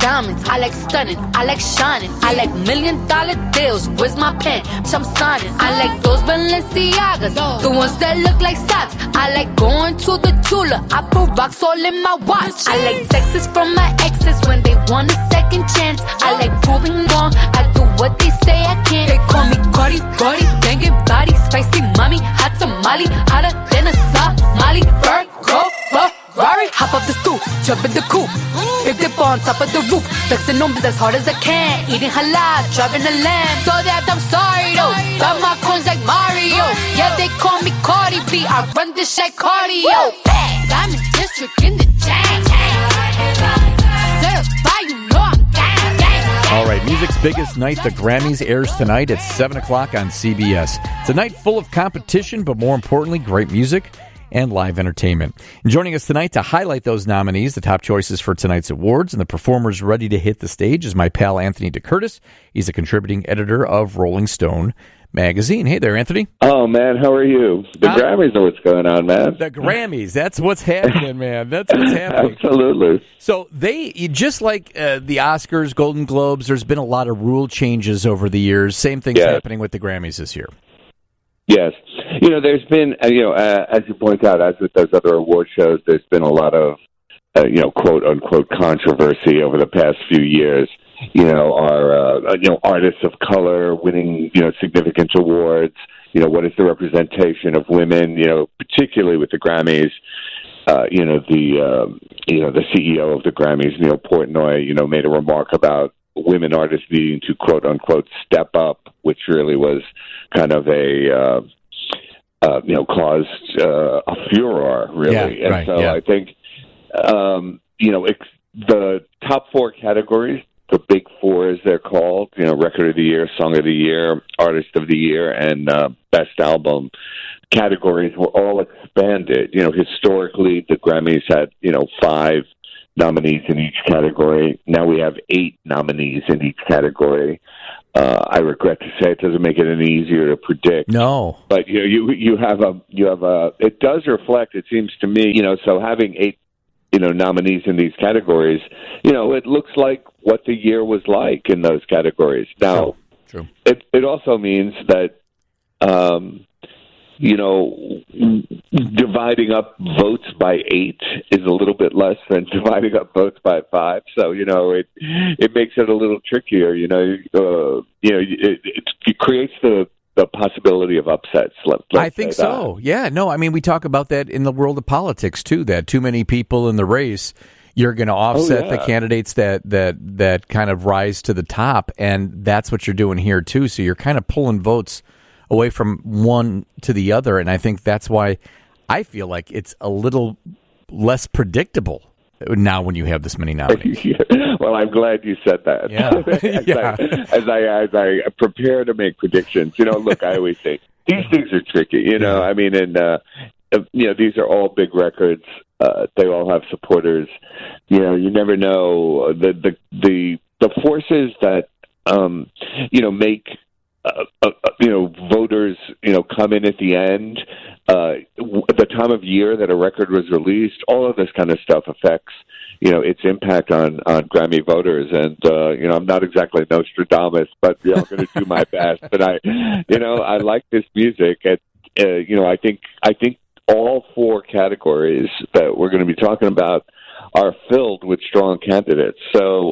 diamonds, I like stunning, I like shining, I like $1 million deals. Where's my pen? I'm signing. I like those Balenciagas, the ones that look like socks. I like going to the Tula. I put rocks all in my watch. I like texts from my exes when they want a second chance. I like proving wrong. I do what they say I can't. They call me Cardi, Cardi, banging body, spicy mommy, hot tamale, hotter than a Somali. Virgo, Ferrari, hop up the stoop, jump in the coupe, big dip on top of the roof, flexing on as hard as I can, eating halal, driving a lamb. So that I'm sorry though, got my coins like Mario. Yeah, they call me Cardi B, I run this shit cardio. I'm in district in the jam. Certified, you know I'm gang. All right, music's biggest night, the Grammys, airs tonight at 7 o'clock on CBS. It's a night full of competition, but more importantly, great music and live entertainment. And joining us tonight to highlight those nominees, the top choices for tonight's awards, and the performers ready to hit the stage is my pal Anthony DeCurtis. He's a contributing editor of Rolling Stone magazine. Hey there, Anthony. Oh, man, how are you? The Grammys know what's going on, man. The Grammys, that's what's happening, man. That's what's happening. Absolutely. So they, just like the Oscars, Golden Globes, there's been a lot of rule changes over the years. Same thing's happening with the Grammys this year. Yes. There's been, as you point out, as with those other award shows, there's been a lot of, quote-unquote controversy over the past few years. Our artists of color winning, significant awards. What is the representation of women, particularly with the Grammys. The CEO of the Grammys, Neil Portnoy, made a remark about women artists needing to, quote-unquote, step up, which really was kind of caused a furor, really. Yeah, and I think, the top four categories, the big four as they're called, Record of the Year, Song of the Year, Artist of the Year, and Best Album categories were all expanded. Historically, the Grammys had, 5 nominees in each category. Now we have 8 nominees in each category. I regret to say it doesn't make it any easier to predict. No, but you have a. It does reflect. It seems to me, so having 8, nominees in these categories, it looks like what the year was like in those categories. Now, True. It also means that. Dividing up votes by 8 is a little bit less than dividing up votes by 5. So, it makes it a little trickier. It creates the possibility of upsets. I think so. Yeah. No, I mean, we talk about that in the world of politics, too, that too many people in the race, you're going to offset the candidates that kind of rise to the top. And that's what you're doing here, too. So you're kind of pulling votes away from one to the other, and I think that's why I feel like it's a little less predictable now when you have this many nominees. Well, I'm glad you said that. Yeah. As I prepare to make predictions, look, I always say these things are tricky. I mean, and these are all big records. They all have supporters. You never know the forces that make. Voters, come in at the end, the time of year that a record was released, all of this kind of stuff affects, its impact on Grammy voters. And, I'm not exactly Nostradamus, but I'm going to do my best. But I like this music. And, I think all 4 categories that we're going to be talking about are filled with strong candidates. So,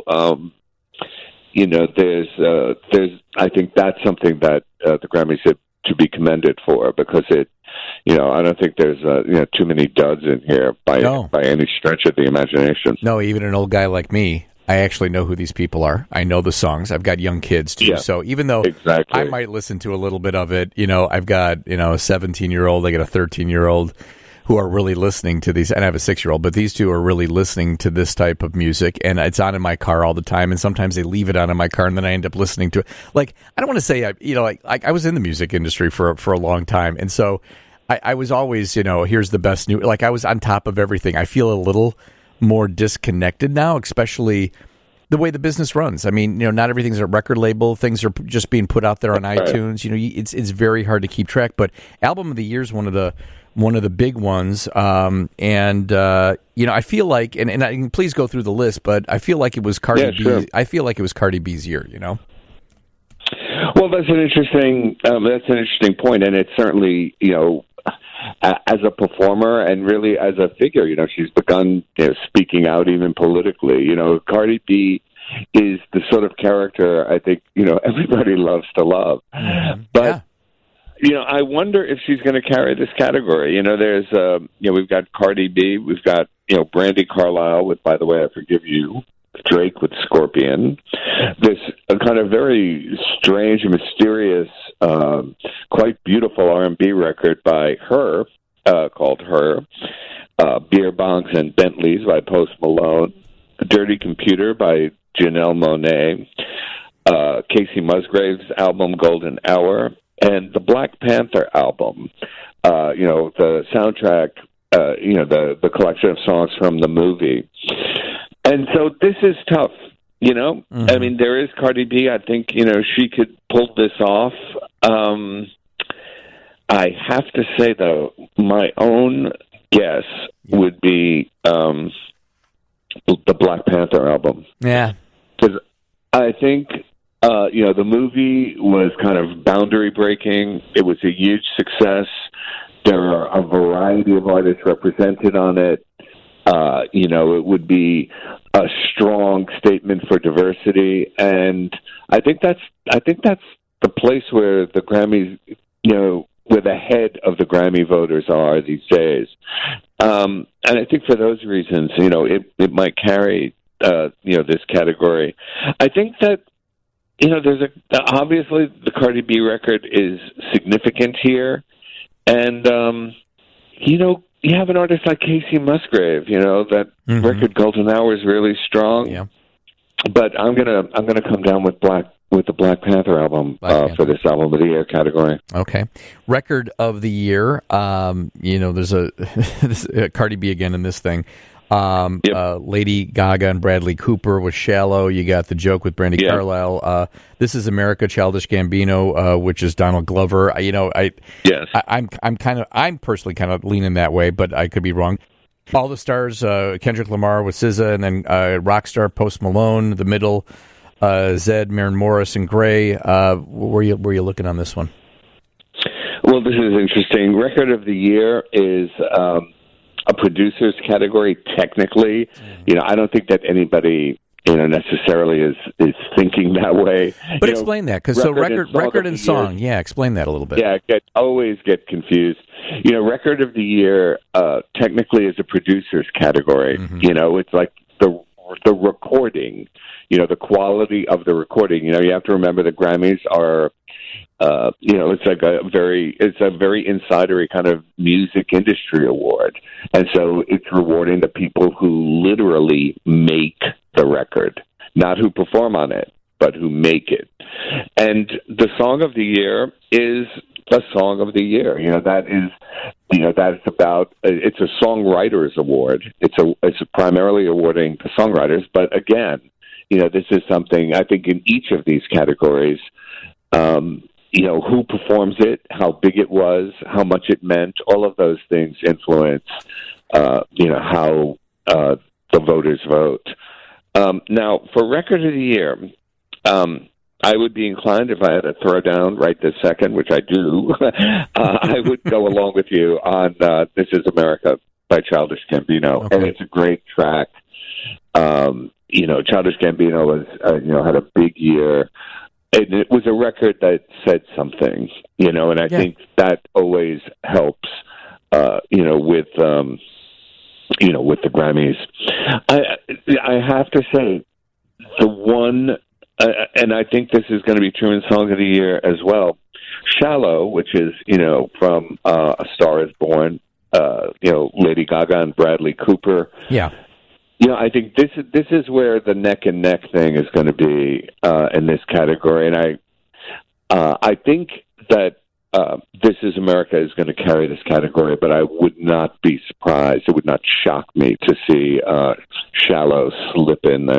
I think that's something that the Grammys have to be commended for, because it, I don't think there's too many duds in here by any stretch of the imagination. No, even an old guy like me, I actually know who these people are. I know the songs. I've got young kids too, so even though I might listen to a little bit of it, I've got a 17-year-old, I got a 13-year-old. Who are really listening to these, and I have a 6-year-old, but these two are really listening to this type of music, and it's on in my car all the time, and sometimes they leave it on in my car, and then I end up listening to it. Like, I don't want to say, I was in the music industry for a long time, and so I was always, here's the best new, I was on top of everything. I feel a little more disconnected now, especially the way the business runs. I mean, not everything's a record label. Things are just being put out there on iTunes. It's very hard to keep track. But album of the year is one of the big ones. I feel like, and please go through the list, but I feel like it was Cardi B. Sure. I feel like it was Cardi B's year. Well, that's an interesting point, and it's certainly as a performer and really as a figure, she's begun speaking out even politically. Cardi B is the sort of character I think everybody loves to love, but. Yeah. I wonder if she's going to carry this category. There's, we've got Cardi B, we've got, Brandi Carlile with "By the Way, I Forgive You," Drake with "Scorpion." This kind of very strange, mysterious, quite beautiful R&B record by Her, called Her. Beer Bongs and Bentleys by Post Malone. Dirty Computer by Janelle Monáe. Casey Musgraves' album Golden Hour. And the Black Panther album, the soundtrack, the collection of songs from the movie. And so this is tough, Mm-hmm. I mean, there is Cardi B. I think, she could pull this off. I have to say, though, my own guess would be the Black Panther album. Yeah. Because I think... the movie was kind of boundary breaking. It was a huge success. There are a variety of artists represented on it. It would be a strong statement for diversity, and I think that's the place where the Grammys, where the head of the Grammy voters are these days. And I think for those reasons, it might carry this category. I think that. There's obviously the Cardi B record is significant here, and you have an artist like Casey Musgrave. That record Golden Hour is really strong. Yeah. But I'm gonna come down with the Black Panther album for this album of the year category. Okay, record of the year. There's a Cardi B again in this thing. Lady Gaga and Bradley Cooper with "Shallow." You got "The Joke" with Brandi Carlile. "This Is America," Childish Gambino, which is Donald Glover. I'm personally kind of leaning that way, but I could be wrong. All the Stars, Kendrick Lamar with SZA, and then Rockstar, Post Malone. The Middle, Zed, Maren Morris, and Gray. Where you looking on this one? Well, this is interesting. Record of the year is. A producer's category, technically. I don't think that anybody, necessarily is thinking that way. But explain that, because record and song, explain that a little bit. Yeah, always get confused. Record of the year technically is a producer's category. Mm-hmm. It's like the recording, the quality of the recording. You have to remember the Grammys are. It's a very insidery kind of music industry award. And so it's rewarding the people who literally make the record, not who perform on it, but who make it. And the song of the year is the song of the year. That's about, it's a songwriters award. It's primarily awarding the songwriters. But again, this is something I think in each of these categories, who performs it, how big it was, how much it meant, all of those things influence, how the voters vote. Now, for record of the year, I would be inclined, if I had to throw down right this second, which I do, I would go along with you on This Is America by Childish Gambino. Okay. And it's a great track. Childish Gambino was, had a big year. And it was a record that said something, and I think that always helps, with the Grammys. I have to say, the one, and I think this is going to be true in Song of the Year as well, "Shallow," which is, from A Star Is Born, Lady Gaga and Bradley Cooper. Yeah. I think this is where the neck and neck thing is going to be in this category, and I think that This Is America is going to carry this category, but I would not be surprised. It would not shock me to see "Shallow" slip in there.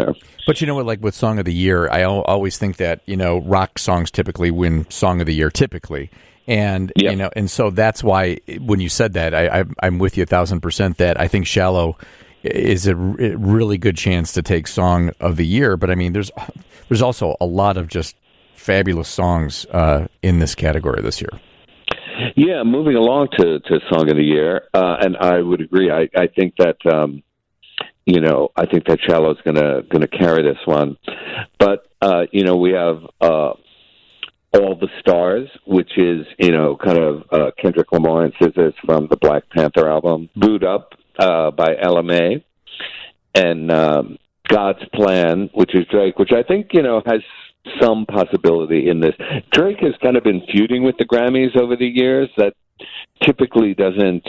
But you know what, like with Song of the Year, I always think that, rock songs typically win Song of the Year, typically. And, and so that's why when you said that, I'm with you 1,000% that I think Shallow is a really good chance to take Song of the Year. But I mean, there's also a lot of just fabulous songs in this category this year. Yeah, moving along to Song of the Year, and I would agree. I think that I think that Shallow's gonna carry this one, but we have All the Stars, which is kind of Kendrick Lamar and SZA from the Black Panther album, Boo'd Up by LMA, and God's Plan, which is Drake, which I think has some possibility in this. Drake has kind of been feuding with the Grammys over the years. That typically doesn't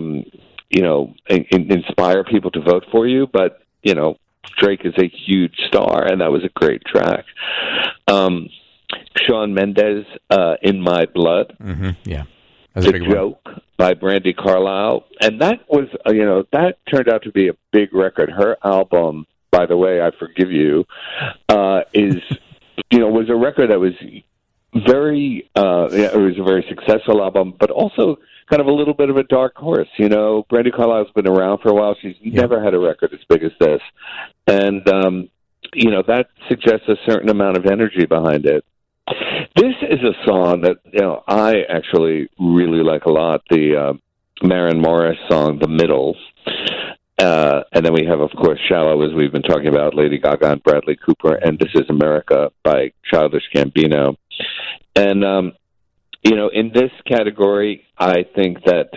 inspire people to vote for you, but Drake is a huge star, and that was a great track. Shawn Mendes, In My Blood. Mm-hmm. Yeah. The Joke by Brandi Carlile. And that was, that turned out to be a big record. Her album, by the way, I Forgive You, was a record that was it was a very successful album, but also kind of a little bit of a dark horse. Brandi Carlile's been around for a while. She's never had a record as big as this. And, that suggests a certain amount of energy behind it. This is a song that, I actually really like a lot, the Maren Morris song, The Middle. And then we have, of course, Shallow, as we've been talking about, Lady Gaga and Bradley Cooper, and This Is America by Childish Gambino. And, in this category, I think that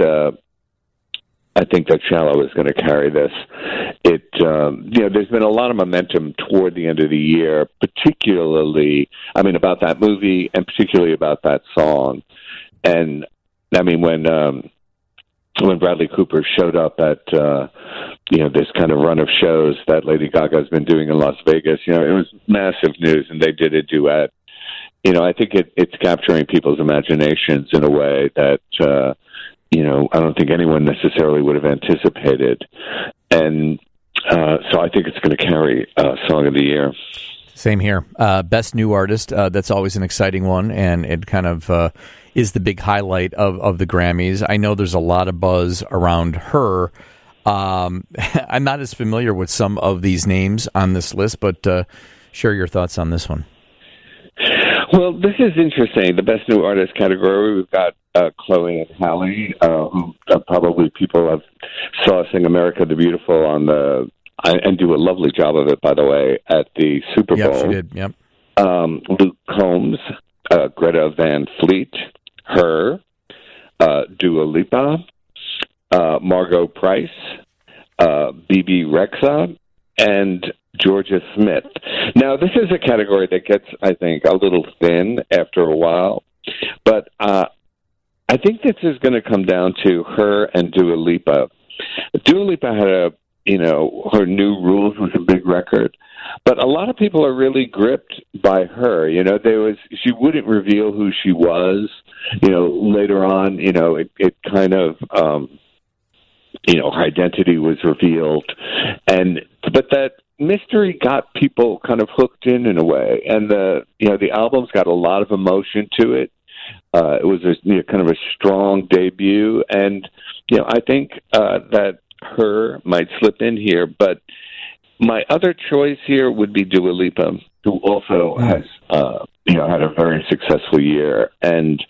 Shallow is going to carry this. There's been a lot of momentum toward the end of the year, particularly, about that movie and particularly about that song. And, when Bradley Cooper showed up at, this kind of run of shows that Lady Gaga has been doing in Las Vegas, it was massive news, and they did a duet. I think it's capturing people's imaginations in a way that, I don't think anyone necessarily would have anticipated. And so I think it's going to carry Song of the Year. Same here. Best New Artist, that's always an exciting one, and it kind of is the big highlight of the Grammys. I know there's a lot of buzz around her. I'm not as familiar with some of these names on this list, but share your thoughts on this one. Well, this is interesting. The Best New Artist category, we've got Chloe and Halle, who probably people have saw sing America the Beautiful and do a lovely job of it, by the way, at the Super Bowl. Yep, she did, yep. Luke Combs, Greta Van Fleet, Her, Dua Lipa, Margot Price, Bebe Rexha, and Georgia Smith. Now, this is a category that gets, I think, a little thin after a while, but I think this is going to come down to Her and Dua Lipa. Dua Lipa had her New Rules was a big record, but a lot of people are really gripped by Her. She wouldn't reveal who she was. Later on, it kind of, her identity was revealed, but that mystery got people kind of hooked in a way, and the album's got a lot of emotion to it. It was kind of a strong debut, and I think that Her might slip in here, but my other choice here would be Dua Lipa, who also has had a very successful year, and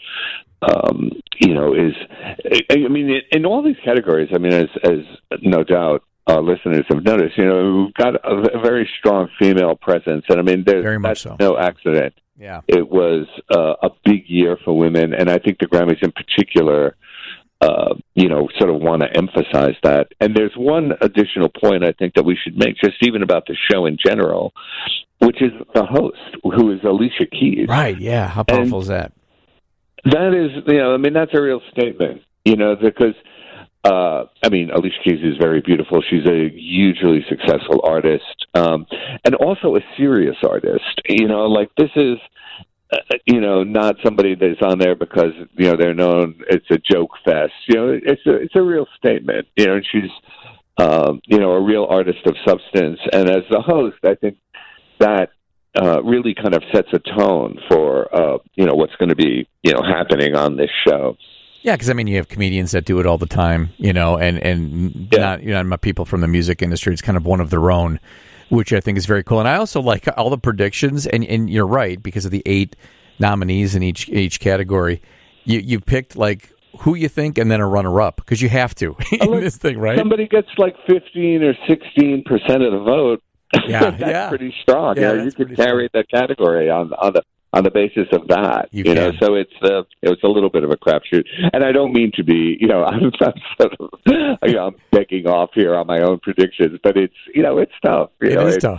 is in all these categories. As no doubt listeners have noticed, we've got a very strong female presence, and that's no accident. Yeah, it was a big year for women, and I think the Grammys in particular, sort of want to emphasize that. And there's one additional point I think that we should make, just even about the show in general, which is the host, who is Alicia Keys. Right? Yeah. How powerful is that? That is, that's a real statement. Because. Alicia Keys is very beautiful. She's a hugely successful artist, and also a serious artist. This is, not somebody that's on there because, they're known, it's a joke fest. It's a real statement. And she's, a real artist of substance. And as the host, I think, that really kind of sets a tone for what's going to be happening on this show. Yeah, because I mean, you have comedians that do it all the time, and not people from the music industry. It's kind of one of their own, which I think is very cool. And I also like all the predictions. And you're right, because of the 8 nominees in each category, you picked like who you think, and then a runner-up, because you have to in this thing, right? Somebody gets like 15 or 16% of the vote. Yeah, that's pretty strong. Yeah, you could carry the category on the basis of that. You know, so it's a little bit of a crapshoot. And I don't mean to be, I'm sort of, I'm begging off here on my own predictions, but it's tough. It's tough.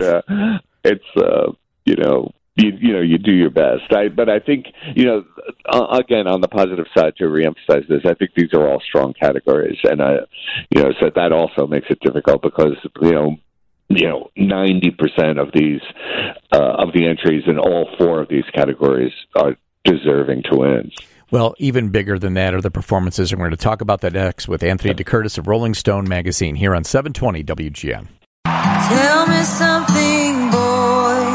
You do your best. But I think, again, on the positive side, to reemphasize this, I think these are all strong categories, and so that also makes it difficult because 90% of these of the entries in all 4 of these categories are deserving to win. Well, even bigger than that are the performances, and we're going to talk about that next with Anthony DeCurtis of Rolling Stone magazine here on 720 WGN. Tell me something, boy.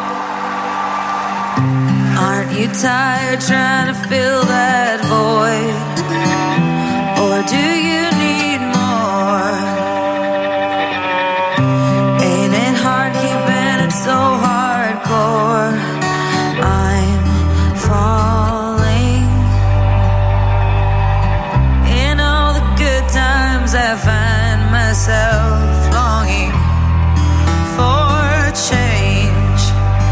Aren't you tired trying to fill that void? Or do you need more? Ain't it hard keeping it so hardcore? I'm falling. In all the good times I find myself longing for change.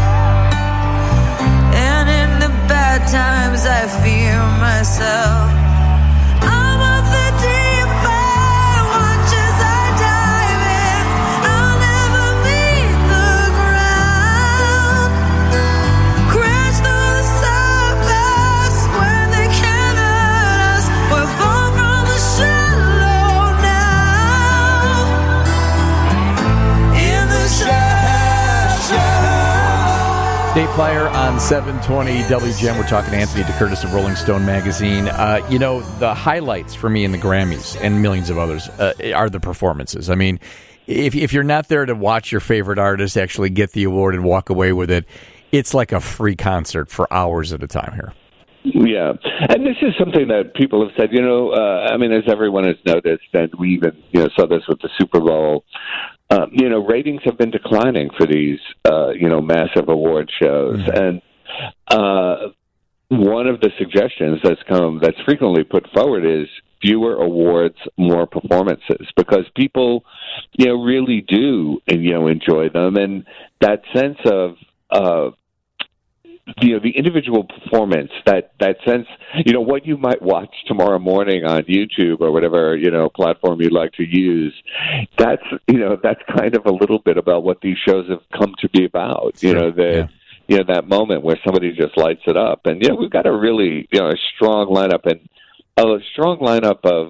And in the bad times I fear myself. I'm of the deep end, watch as I dive in. I'll never meet the ground. Crash through the surface where they can't hurt us. We're far from the shallow now. In the shallow. Dave Flyer on 720 WGN. We're talking to Anthony DeCurtis of Rolling Stone magazine. The highlights for me in the Grammys and millions of others are the performances. I mean, if you're not there to watch your favorite artist actually get the award and walk away with it, it's like a free concert for hours at a time here. Yeah, and this is something that people have said, as everyone has noticed, and we even, saw this with the Super Bowl, ratings have been declining for these, massive award shows. Mm-hmm. And one of the suggestions that's frequently put forward is fewer awards, more performances, because people, really do, enjoy them. And that sense of, the individual performance, that sense, what you might watch tomorrow morning on YouTube or whatever, platform you'd like to use, that's kind of a little bit about what these shows have come to be about, that moment where somebody just lights it up. And, we've got a really, a strong lineup, and a strong lineup of,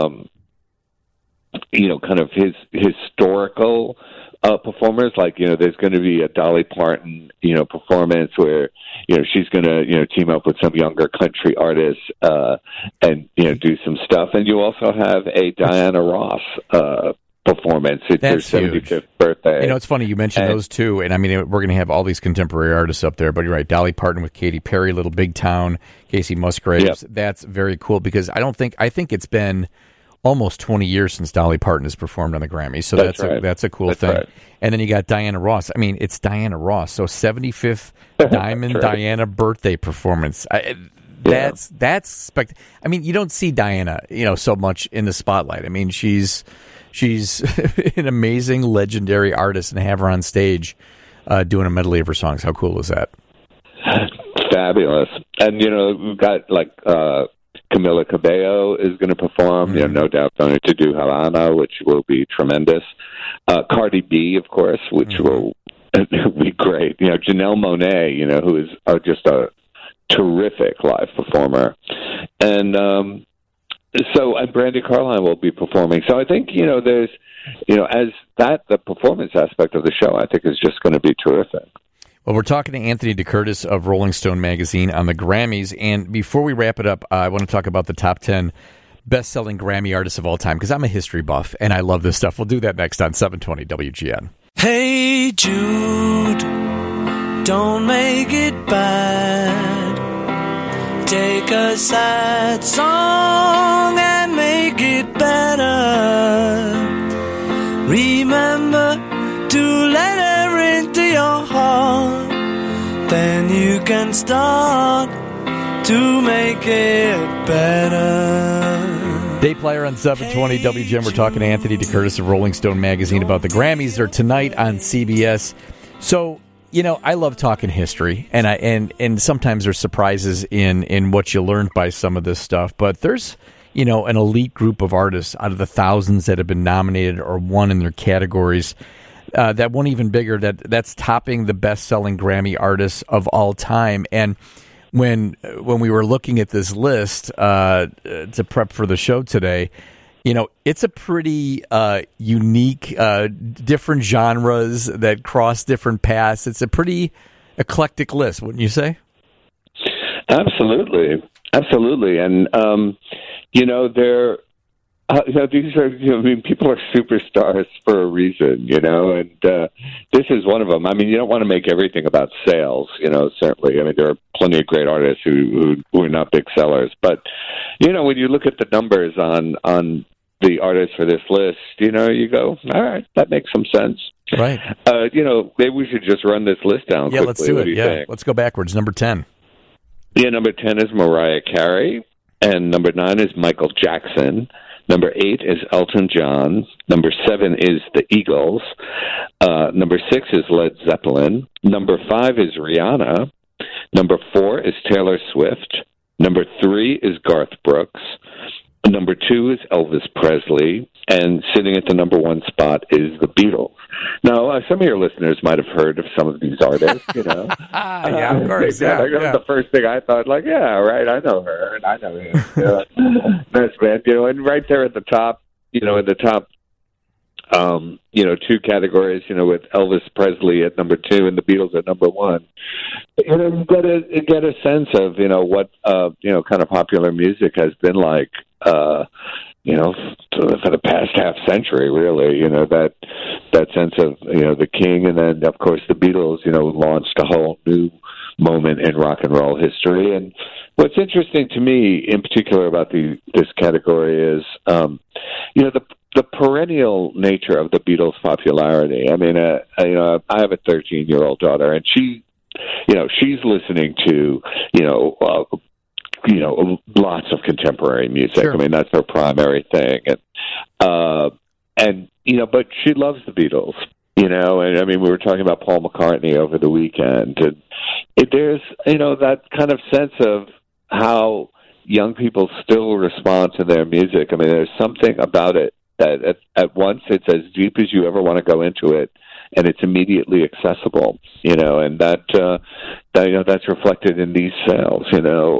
kind of his historical performers, like, there's going to be a Dolly Parton, performance where, she's going to, team up with some younger country artists, and, do some stuff. And you also have a Diana Ross, performance. It's her 75th birthday. It's funny you mentioned those two, and I mean, we're going to have all these contemporary artists up there, but you're right, Dolly Parton with Katy Perry, Little Big Town, Casey Musgraves. Yep. That's very cool, because I think it's been almost 20 years since Dolly Parton has performed on the Grammys, so that's a cool thing. Right. And then you got Diana Ross. I mean, it's Diana Ross, so 75th Diamond Diana birthday performance. That's I mean, you don't see Diana, so much in the spotlight. I mean, she's an amazing, legendary artist, and have her on stage doing a medley of her songs. How cool is that? Fabulous. And we've got Camila Cabello is going to perform, no doubt going to do Havana, which will be tremendous. Cardi B, of course, which will be great. Janelle Monáe, who is just a terrific live performer. And and Brandi Carlile will be performing. So I think, there's, the performance aspect of the show, I think, is just going to be terrific. Well, we're talking to Anthony DeCurtis of Rolling Stone magazine on the Grammys. And before we wrap it up, I want to talk about the top 10 best-selling Grammy artists of all time, because I'm a history buff, and I love this stuff. We'll do that next on 720 WGN. Hey, Jude. don't make it bad. Take a sad song and make it better. Remember to let her into your heart. Then you can start to make it better. Day Player on 720 WGN. We're talking to Anthony DeCurtis of Rolling Stone magazine about the Grammys. They're tonight on CBS. So, you know, I love talking history, and sometimes there's surprises in what you learned by some of this stuff. But there's, you know, an elite group of artists out of the thousands that have been nominated or won in their categories. That one even bigger, that's topping the best-selling Grammy artists of all time. And when we were looking at this list to prep for the show today, you know, it's a pretty unique, different genres that cross different paths. It's a pretty eclectic list, wouldn't you say? Absolutely. And, you know, these are, you know, I mean, people are superstars for a reason, you know, and this is one of them. I mean, you don't want to make everything about sales, you know, certainly. I mean, there are plenty of great artists who are not big sellers. But, you know, when you look at the numbers on the artists for this list, you know, you go, all right, that makes some sense. Right. You know, maybe we should just run this list down quickly. Let's do it. Think? Let's go backwards. Number 10. Yeah, number 10 is Mariah Carey, and number 9 is Michael Jackson. Number 8 is Elton John. Number 7 is the Eagles. Number 6 is Led Zeppelin. Number 5 is Rihanna. Number 4 is Taylor Swift. Number 3 is Garth Brooks. Number 2 is Elvis Presley. And sitting at the number 1 spot is the Beatles. Now, some of your listeners might have heard of some of these artists, you know. Yeah, of course. Yeah. The first thing I thought, like, yeah, right, I know her, and I know him. That's bad, you know, and right there at the top, you know, in the top, you know, 2 categories, you know, with Elvis Presley at number 2 and the Beatles at number 1. You know, you get a sense of, you know, what, you know, kind of popular music has been like, you know, for the past half century, really, you know, that sense of, you know, the King, and then, of course, the Beatles, you know, launched a whole new moment in rock and roll history. And what's interesting to me, in particular, about this category is, you know, the perennial nature of the Beatles' popularity. I mean, you know, I have a 13-year-old daughter, and she, you know, she's listening to, you know, lots of contemporary music. Sure. I mean, that's her primary thing. And, you know, but she loves the Beatles, you know, and I mean, we were talking about Paul McCartney over the weekend, and there's, you know, that kind of sense of how young people still respond to their music. I mean, there's something about it that at once it's as deep as you ever want to go into it, and it's immediately accessible, you know, and that you know, that's reflected in these sales, you know,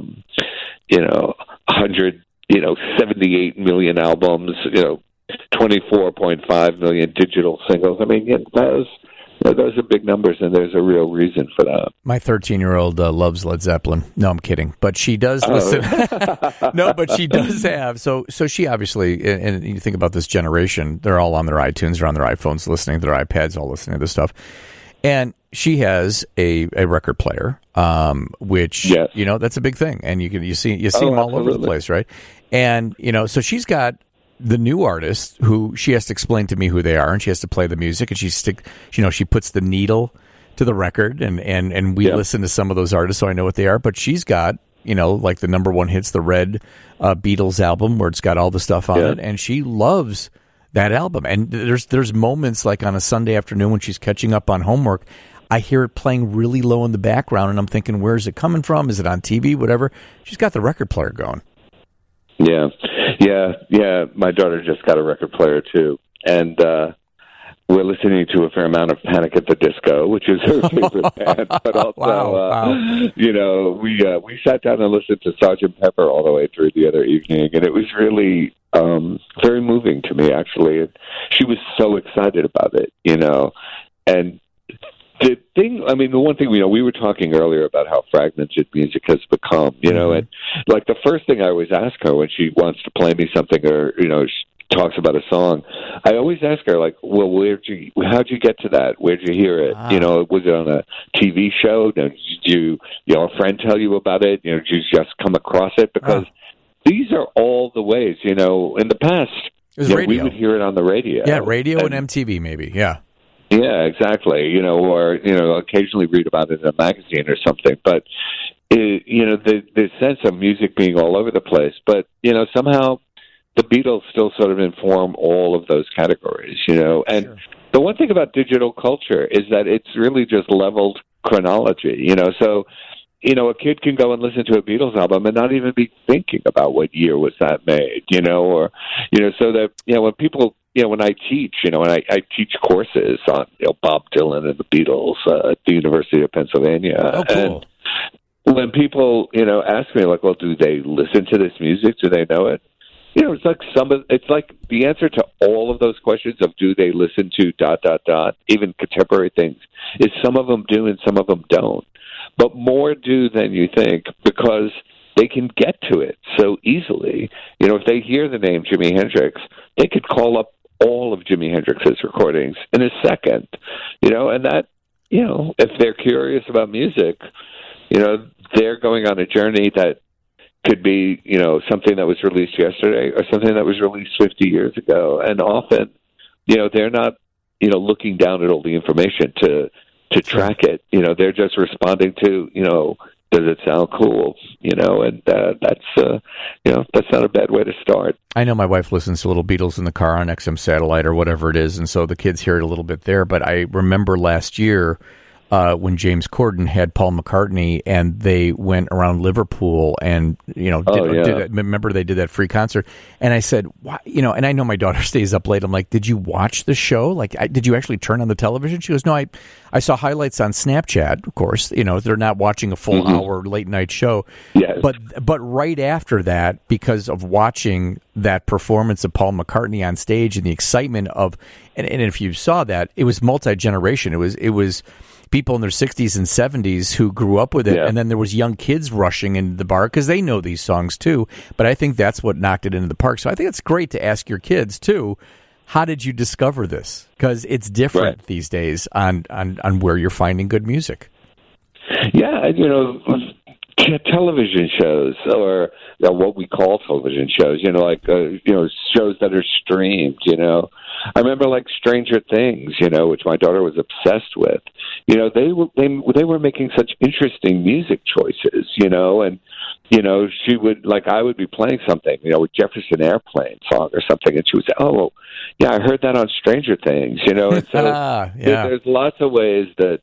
78 million albums, you know, 24.5 million digital singles. I mean, yeah, those are big numbers, and there's a real reason for that. My 13-year-old loves Led Zeppelin. No, I'm kidding. But she does listen. No, but she does have. So she obviously, and you think about this generation, they're all on their iTunes, they're on their iPhones listening, their iPads, all listening to this stuff. And she has a record player, which, yes, you know, that's a big thing. And you see them all over the place, right? And, you know, so she's got the new artist who she has to explain to me who they are, and she has to play the music, and she puts the needle to the record, and we listen to some of those artists, so I know what they are. But she's got, you know, like the number 1 hits, the Red Beatles album, where it's got all the stuff on it, and she loves that album. And there's moments like on a Sunday afternoon when she's catching up on homework, I hear it playing really low in the background, and I'm thinking, where is it coming from? Is it on TV? Whatever. She's got the record player going. Yeah. My daughter just got a record player too, and we're listening to a fair amount of Panic at the Disco, which is her favorite band. But also, you know, we sat down and listened to Sgt. Pepper all the way through the other evening, and it was really very moving to me, actually. And she was so excited about it, you know, and. The thing, I mean, the one thing, you know, we were talking earlier about how fragmented music has become, you know, and like the first thing I always ask her when she wants to play me something, or, you know, talks about a song, I always ask her, like, well, how'd you get to that? Where'd you hear it? Wow. You know, was it on a TV show? Did a friend tell you about it? You know, did you just come across it? Because these are all the ways, you know, in the past, we would hear it on the radio. Yeah, radio and MTV maybe, yeah. Yeah, exactly. You know, or, you know, occasionally read about it in a magazine or something. But, you know, the sense of music being all over the place. But, you know, somehow the Beatles still sort of inform all of those categories, you know. And sure. The one thing about digital culture is that it's really just leveled chronology, you know. So, you know, a kid can go and listen to a Beatles album and not even be thinking about what year was that made, you know, or, you know, so that, you know, when people, you know, when I teach, you know, and I teach courses on, you know, Bob Dylan and the Beatles at the University of Pennsylvania. Oh, cool. And when people, you know, ask me, like, well, do they listen to this music? Do they know it? You know, it's like the answer to all of those questions of do they listen to ... even contemporary things, is some of them do and some of them don't. But more do than you think, because they can get to it so easily. You know, if they hear the name Jimi Hendrix, they could call up all of Jimi Hendrix's recordings in a second. You know, and that, you know, if they're curious about music, you know, they're going on a journey that could be, you know, something that was released yesterday or something that was released 50 years ago. And often, you know, they're not, you know, looking down at all the information to track it. You know, they're just responding to, you know, does it sound cool? You know, and that's, you know, that's not a bad way to start. I know my wife listens to Little Beatles in the car on XM Satellite or whatever it is, and so the kids hear it a little bit there. But I remember last year when James Corden had Paul McCartney, and they went around Liverpool and, you know, remember they did that free concert. And I said, why, you know, and I know my daughter stays up late. I'm like, did you watch the show? Like, did you actually turn on the television? She goes, no, I saw highlights on Snapchat, of course. You know, they're not watching a full hour late night show. Yes. But right after that, because of watching that performance of Paul McCartney on stage and the excitement of, and if you saw that, it was multi-generation. It was people in their 60s and 70s who grew up with it, and then there was young kids rushing into the bar because they know these songs too. But I think that's what knocked it into the park. So I think it's great to ask your kids too, how did you discover this? Because it's different these days on where you're finding good music. Yeah, you know, television shows, or what we call television shows, you know, like, you know, shows that are streamed, you know. I remember, like, Stranger Things, you know, which my daughter was obsessed with. You know, they were making such interesting music choices, you know, and, you know, she would, like, I would be playing something, you know, with Jefferson Airplane song or something, and she would say, oh, yeah, I heard that on Stranger Things, you know, and so there's lots of ways that,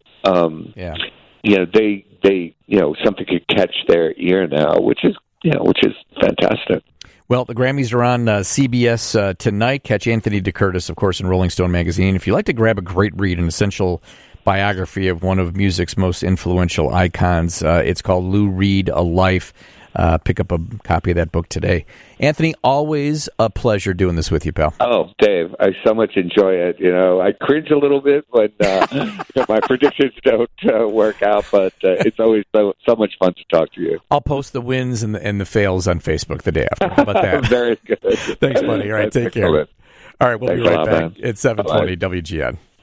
you know, they, you know, something could catch their ear now, which is fantastic. Well, the Grammys are on CBS tonight. Catch Anthony DeCurtis, of course, in Rolling Stone magazine. If you'd like to grab a great read, an essential biography of one of music's most influential icons, it's called Lou Reed, A Life. Pick up a copy of that book today. Anthony, always a pleasure doing this with you, pal. Oh, Dave, I so much enjoy it. You know, I cringe a little bit when my predictions don't work out, but it's always so much fun to talk to you. I'll post the wins and the fails on Facebook the day after. How about that? Very good. Thanks, buddy. All right, take care. All right, we'll be right back. It's 7:20 WGN.